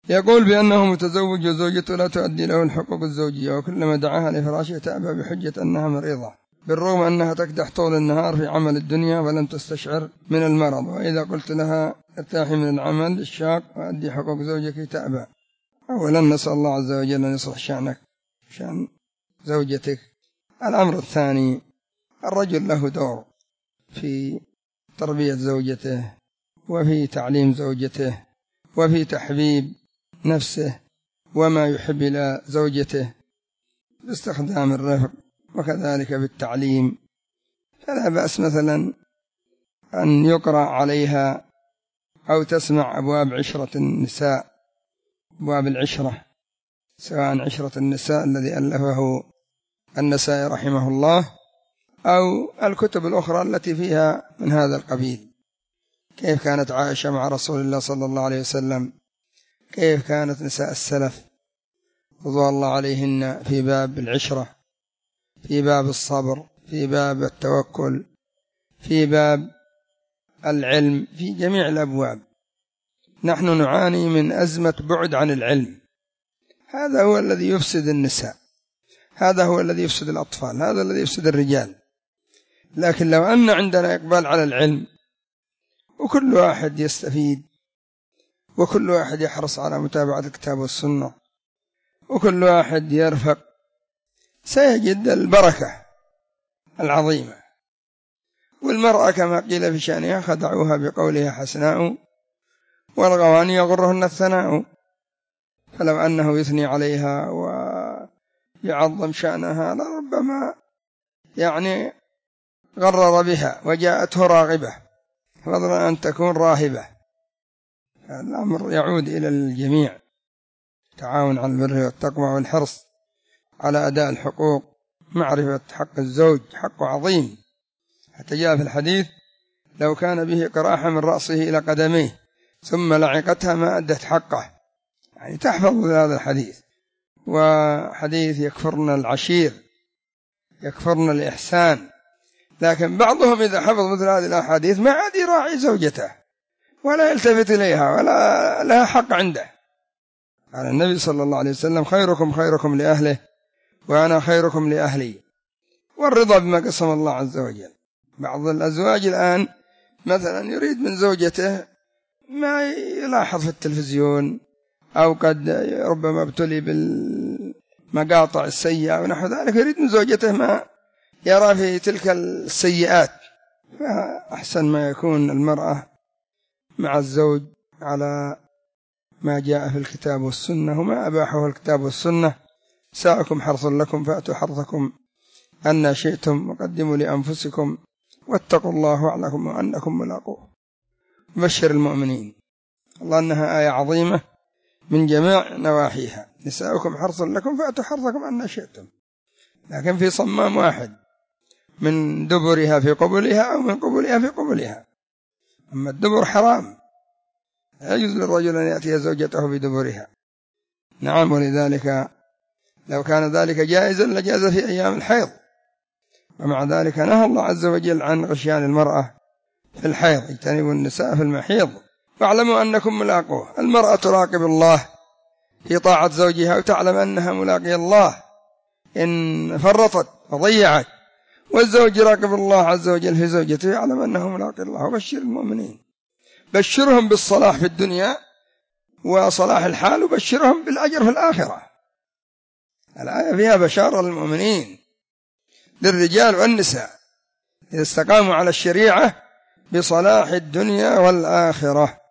يقول بأنه متزوج وزوجته لا تؤدي له الحقوق الزوجية، وكلما دعاها لفراشها تأبى بحجة أنها مريضة، بالرغم أنها تكدح طول النهار في عمل الدنيا ولم تستشعر من المرض، وإذا قلت لها ارتاحي من العمل الشاق وأدي حقوق زوجك تأبى. أولا نسأل الله عز وجل أن يصلح شأنك شأن زوجتك. الأمر الثاني، الرجل له دور في تربية زوجته وفي تعليم زوجته وفي تحبيب نفسه وما يحب إلى زوجته باستخدام الرفق، وكذلك بالتعليم. فلا بأس مثلا أن يقرأ عليها أو تسمع أبواب عشرة النساء، أبواب العشرة، سواء عشرة النساء الذي ألفه النسائي رحمه الله أو الكتب الأخرى التي فيها من هذا القبيل. كيف كانت عائشة مع رسول الله صلى الله عليه وسلم، كيف كانت نساء السلف رضوان الله عليهن في باب العشرة، في باب الصبر، في باب التوكل، في باب العلم، في جميع الأبواب. نحن نعاني من أزمة بعد عن العلم، هذا هو الذي يفسد النساء، هذا هو الذي يفسد الأطفال، هذا الذي يفسد الرجال. لكن لو أن عندنا إقبال على العلم وكل واحد يستفيد وكل واحد يحرص على متابعة الكتاب والسنة وكل واحد يرفق، سيجد البركة العظيمة. والمرأة كما قيل في شأنها خدعوها بقولها حسناء والغواني يغرهن الثناء. فلو أنه يثني عليها ويعظم شأنها لربما غرر بها وجاءته راغبة فضلا أن تكون راهبة. الأمر يعود إلى الجميع، تعاون على البر والتقوى والحرص على أداء الحقوق، معرفة حق الزوج حق عظيم، حتى جاء في الحديث لو كان به قراحة من رأسه إلى قدميه ثم لعقتها ما أدت حقه، تحفظ هذا الحديث. وحديث يكفرنا العشير يكفرنا الإحسان، لكن بعضهم إذا حفظ مثل هذه الأحاديث ما عاد يراعي زوجته ولا يلتفت إليها ولا لها حق عنده. قال النبي صلى الله عليه وسلم خيركم خيركم لأهله وأنا خيركم لأهلي، والرضا بما قسم الله عز وجل. بعض الأزواج الآن مثلا يريد من زوجته ما يلاحظ في التلفزيون أو قد ربما ابتلي بالمقاطع السيئة ونحو ذلك، يريد من زوجته ما يرى في تلك السيئات. فأحسن ما يكون المرأة مع الزوج على ما جاء في الكتاب والسنة وما أباحه الكتاب والسنة. ساءكم حرث لكم فأتوا حرثكم أن شئتم وقدموا لأنفسكم واتقوا الله واعلموا أنكم ملاقوه. بشر المؤمنين. الله أنها آية عظيمة من جميع نواحيها. نساؤكم حرث لكم فأتوا حرثكم أن شئتم، لكن في صمام واحد، من دبرها في قبلها أو من قبلها في قبلها. أما الدبر حرام، لا يجوز للرجل أن يأتي زوجته بدبرها. نعم، ولذلك لو كان ذلك جائزا لجاز في أيام الحيض، ومع ذلك نهى الله عز وجل عن غشيان المرأة في الحيض. اجتنبوا النساء في المحيض واعلموا أنكم ملاقوه. المرأة تراقب الله في طاعة زوجها وتعلم أنها ملاقي الله إن فرطت وضيعت، والزوج يراقب الله عز وجل في زوجته يعلم أنه ملاقي الله. وبشر المؤمنين، بشرهم بالصلاح في الدنيا وصلاح الحال، وبشرهم بالأجر في الآخرة. الآية فيها بشارة للمؤمنين، للرجال والنساء إذا استقاموا على الشريعة بصلاح الدنيا والآخرة.